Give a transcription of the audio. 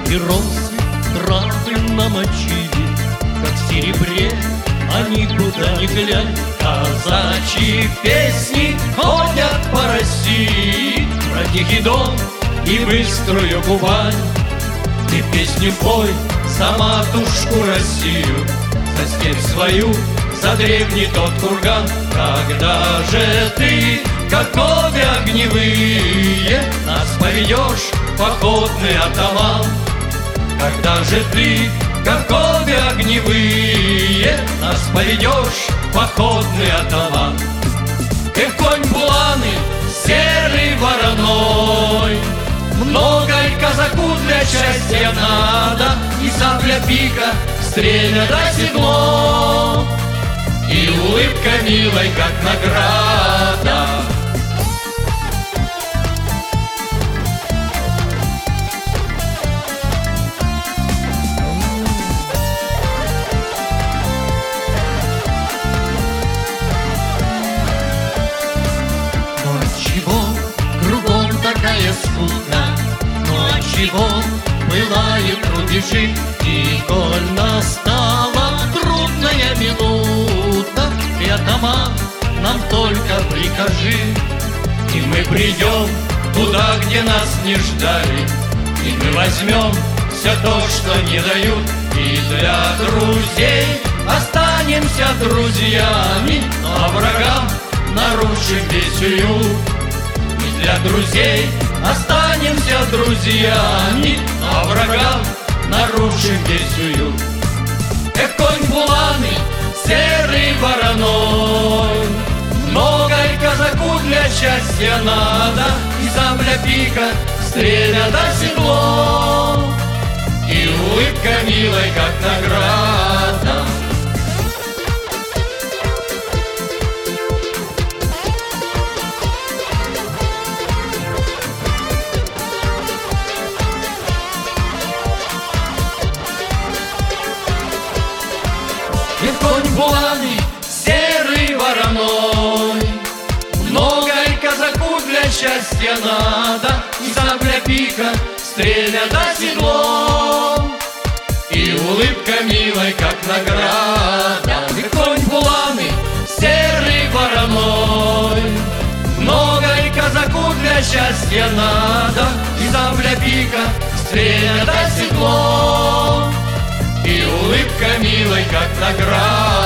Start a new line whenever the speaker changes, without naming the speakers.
И розы травы намочили, как в серебре, они куда ни глянь. Казачьи песни ходят по России, про тихий дом и быструю Кубань. Ты песню пой за матушку Россию, за степь свою, за древний тот курган. Когда же ты, как годы огневые, нас поведешь, походный атаман? Когда же ты, как годы огневые, нас поведешь, походный атаман? Эх, конь буланы, серый вороной, много и казаку для счастья надо, и сабля пика, стремя до седло, и улыбка милой, как награда. Но отчего кругом такая скука? Но отчего пылают рубежи? И коль настала трудная минута, ты, атаман, нам только прикажи, и мы придем туда, где нас не ждали, и мы возьмем все то, что не дают, и для друзей останемся друзьями, а врагам нарушим весь уют. И для друзей останемся друзьями, а врагам нарушим весь уют. Эх, конь буланы, серый вороной, много и казаку для счастья надо, и сабля пика, стремя до седло, и улыбка милой, как награда. И конь буланы, серый вороной, много и казаку для счастья надо, и сабля пика, стремя до седло, и улыбка милой, как награда. И конь буланы, серый вороной, много и казаку для счастья надо, и сабля пика, стремя до седло, и улыбка милой, как награда.